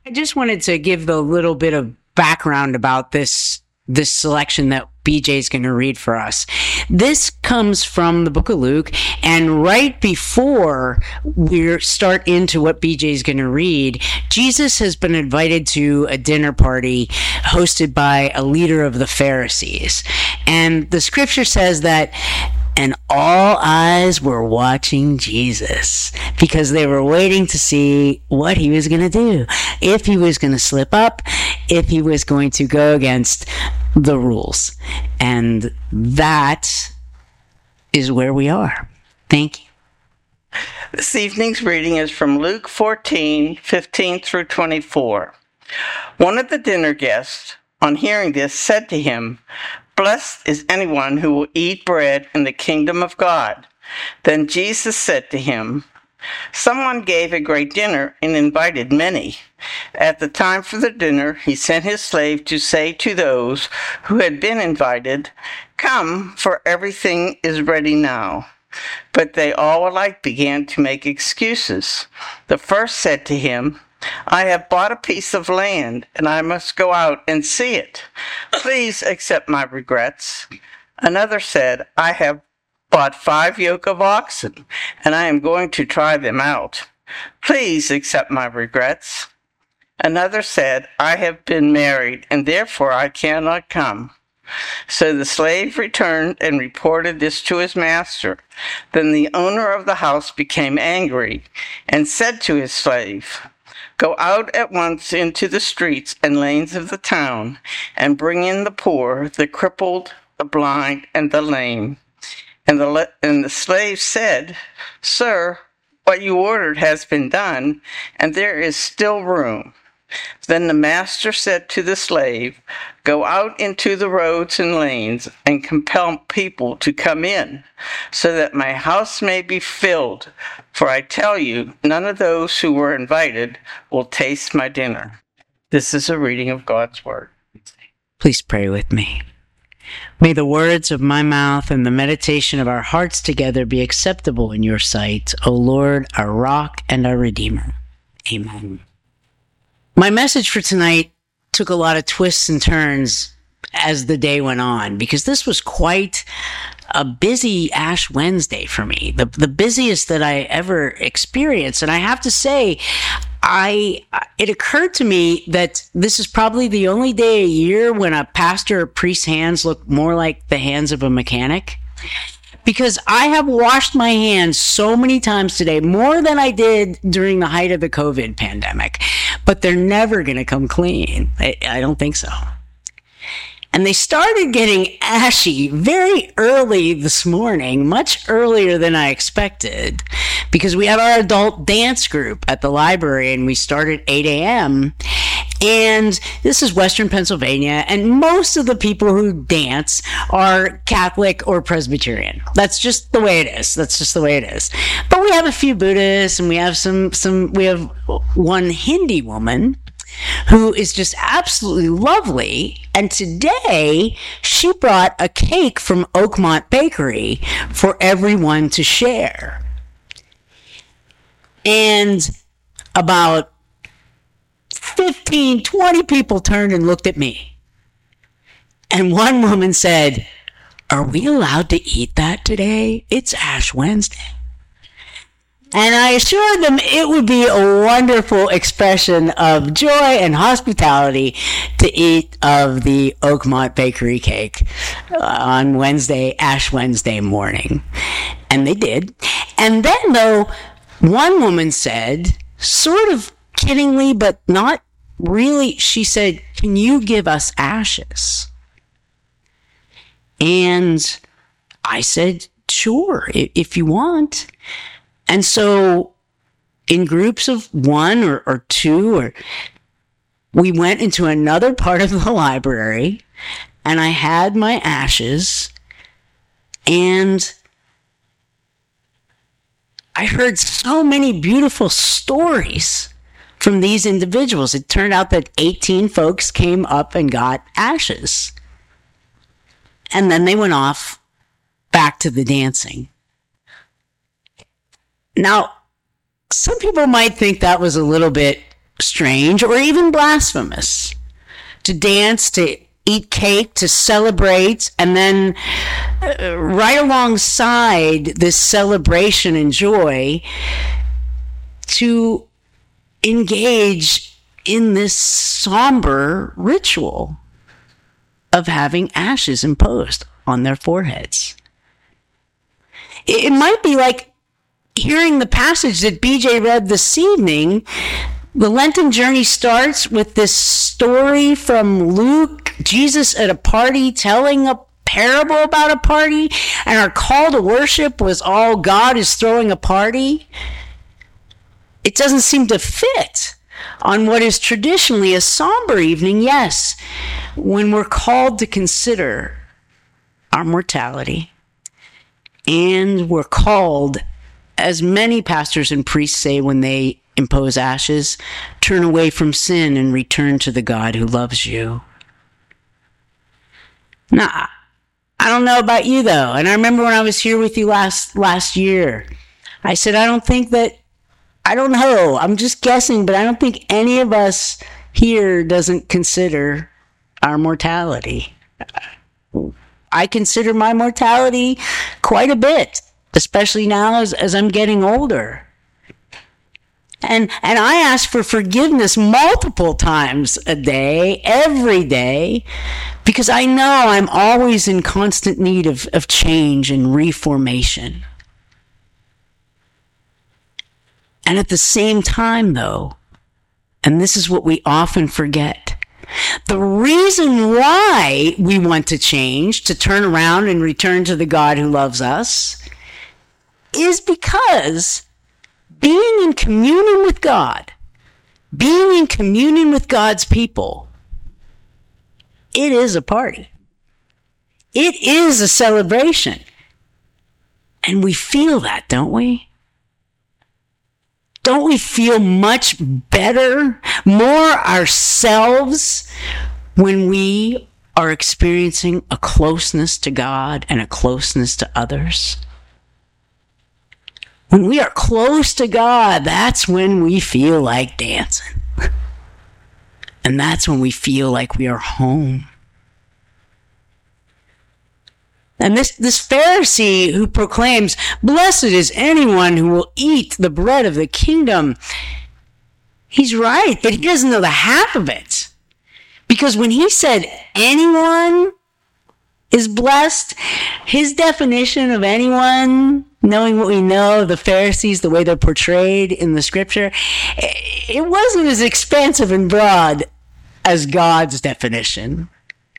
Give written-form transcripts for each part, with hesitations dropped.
I just wanted to give the little bit of background about this selection that BJ is going to read for us. This comes from the book of Luke, and right before we start into what BJ is going to read, Jesus has been invited to a dinner party hosted by a leader of the Pharisees. And the scripture says that and all eyes were watching Jesus because they were waiting to see what he was going to do. If he was going to slip up, if he was going to go against the rules. And that is where we are. Thank you. This evening's reading is from Luke 14:15 through 24. One of the dinner guests, on hearing this, said to him, "Blessed is anyone who will eat bread in the kingdom of God." Then Jesus said to him, "Someone gave a great dinner and invited many. At the time for the dinner, he sent his slave to say to those who had been invited, 'Come, for everything is ready now.' But they all alike began to make excuses. The first said to him, 'I have bought a piece of land, and I must go out and see it. Please accept my regrets.' Another said, 'I have bought 5 yoke of oxen, and I am going to try them out. Please accept my regrets.' Another said, 'I have been married, and therefore I cannot come.' So the slave returned and reported this to his master. Then the owner of the house became angry and said to his slave, 'Go out at once into the streets and lanes of the town, and bring in the poor, the crippled, the blind, and the lame.' And the slave said, 'Sir, what you ordered has been done, and there is still room.' Then the master said to the slave, 'Go out into the roads and lanes and compel people to come in, so that my house may be filled. For I tell you, none of those who were invited will taste my dinner.'" This is a reading of God's word. Please pray with me. May the words of my mouth and the meditation of our hearts together be acceptable in your sight, O Lord, our rock and our redeemer. Amen. My message for tonight took a lot of twists and turns as the day went on, because this was quite a busy Ash Wednesday for me, the busiest that I ever experienced. And I have to say, it occurred to me that this is probably the only day a year when a pastor or priest's hands look more like the hands of a mechanic. Because I have washed my hands so many times today, more than I did during the height of the COVID pandemic, but they're never going to come clean. I don't think so. And they started getting ashy very early this morning, much earlier than I expected, because we have our adult dance group at the library, and we start at 8 a.m. And this is Western Pennsylvania, and most of the people who dance are Catholic or Presbyterian. That's just the way it is. But we have a few Buddhists, and we have we have one Hindi woman who is just absolutely lovely. And today, she brought a cake from Oakmont Bakery for everyone to share. And about 15, 20 people turned and looked at me. And one woman said, "Are we allowed to eat that today? It's Ash Wednesday." And I assured them it would be a wonderful expression of joy and hospitality to eat of the Oakmont Bakery cake on Wednesday, Ash Wednesday morning. And they did. And then, though, one woman said, sort of kiddingly, but not really, she said, "Can you give us ashes?" And I said, "Sure, if you want." And so in groups of one or two, we went into another part of the library, and I had my ashes, and I heard so many beautiful stories from these individuals. It turned out that 18 folks came up and got ashes. And then they went off back to the dancing. Now, some people might think that was a little bit strange or even blasphemous to dance, to eat cake, to celebrate, and then right alongside this celebration and joy, to engage in this somber ritual of having ashes imposed on their foreheads. It might be like hearing the passage that BJ read this evening. The Lenten journey starts with this story from Luke, Jesus at a party telling a parable about a party, and our call to worship was all God is throwing a party. It doesn't seem to fit on what is traditionally a somber evening, yes, when we're called to consider our mortality, and we're called, as many pastors and priests say when they impose ashes, turn away from sin and return to the God who loves you. Now, I don't know about you though, and I remember when I was here with you last year, I said, I don't know, I'm just guessing, but I don't think any of us here doesn't consider our mortality. I consider my mortality quite a bit, especially now as I'm getting older. And I ask for forgiveness multiple times a day, every day, because I know I'm always in constant need of change and reformation. And at the same time, though, and this is what we often forget, the reason why we want to change, to turn around and return to the God who loves us, is because being in communion with God, being in communion with God's people, it is a party. It is a celebration. And we feel that, don't we? Don't we feel much better, more ourselves, when we are experiencing a closeness to God and a closeness to others? When we are close to God, that's when we feel like dancing. And that's when we feel like we are home. And this Pharisee who proclaims, "Blessed is anyone who will eat the bread of the kingdom," he's right, but he doesn't know the half of it. Because when he said anyone is blessed, his definition of anyone, knowing what we know, the Pharisees, the way they're portrayed in the scripture, it wasn't as expansive and broad as God's definition.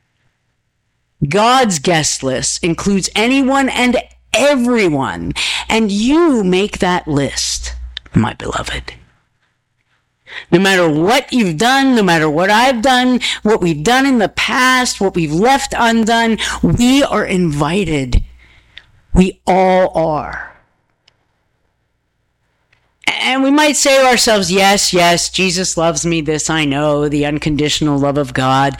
God's guest list includes anyone and everyone, and you make that list, my beloved. No matter what you've done, no matter what I've done, what we've done in the past, what we've left undone, we are invited. We all are. And we might say to ourselves, yes, Jesus loves me, this I know, the unconditional love of God.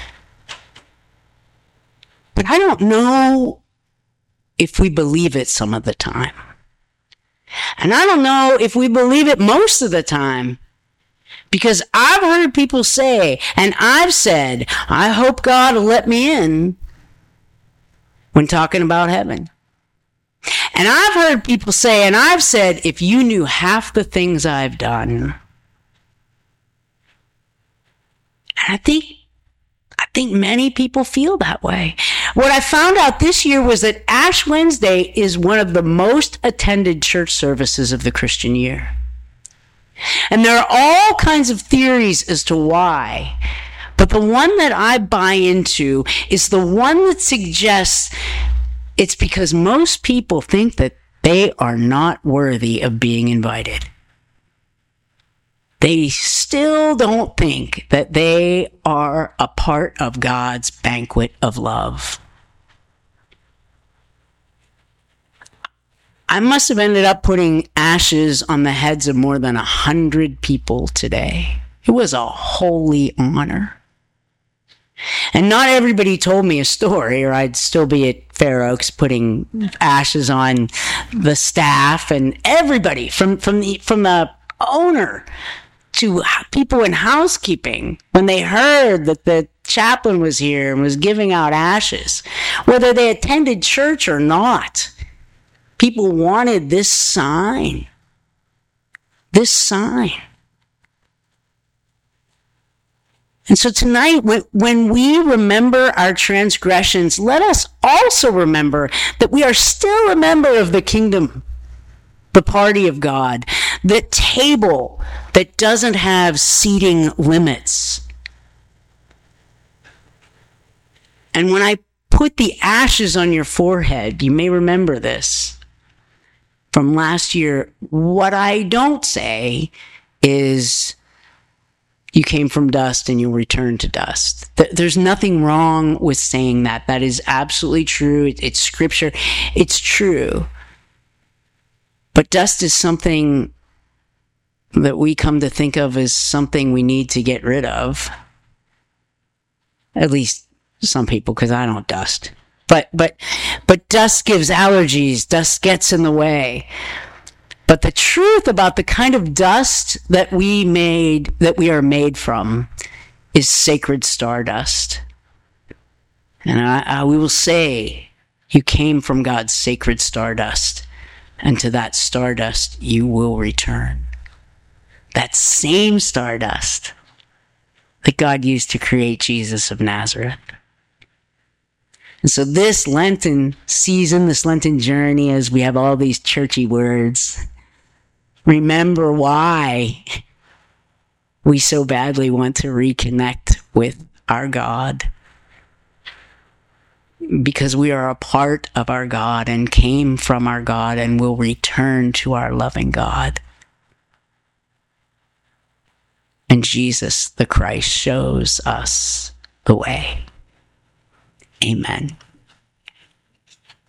But I don't know if we believe it some of the time. And I don't know if we believe it most of the time. Because I've heard people say, and I've said, I hope God will let me in when talking about heaven. And I've heard people say, and I've said, if you knew half the things I've done. And I think many people feel that way. What I found out this year was that Ash Wednesday is one of the most attended church services of the Christian year. And there are all kinds of theories as to why. But the one that I buy into is the one that suggests it's because most people think that they are not worthy of being invited. They still don't think that they are a part of God's banquet of love. I must have ended up putting ashes on the heads of more than 100 people today. It was a holy honor. And not everybody told me a story, or I'd still be at Fair Oaks putting ashes on the staff and everybody, from the owner to people in housekeeping when they heard that the chaplain was here and was giving out ashes, whether they attended church or not. People wanted this sign. This sign. And so tonight, when we remember our transgressions, let us also remember that we are still a member of the kingdom, the party of God, the table that doesn't have seating limits. And when I put the ashes on your forehead, you may remember this from last year. What I don't say is, you came from dust and you'll return to dust. There's nothing wrong with saying that. That is absolutely true. It's scripture. It's true. But dust is something that we come to think of as something we need to get rid of. At least some people, because I don't dust. But dust gives allergies. Dust gets in the way. But the truth about the kind of dust that we are made from is sacred stardust. And we will say, you came from God's sacred stardust, and to that stardust you will return. That same stardust that God used to create Jesus of Nazareth. And so this Lenten season, this Lenten journey, as we have all these churchy words, remember why we so badly want to reconnect with our God. Because we are a part of our God and came from our God and will return to our loving God. And Jesus the Christ shows us the way. Amen.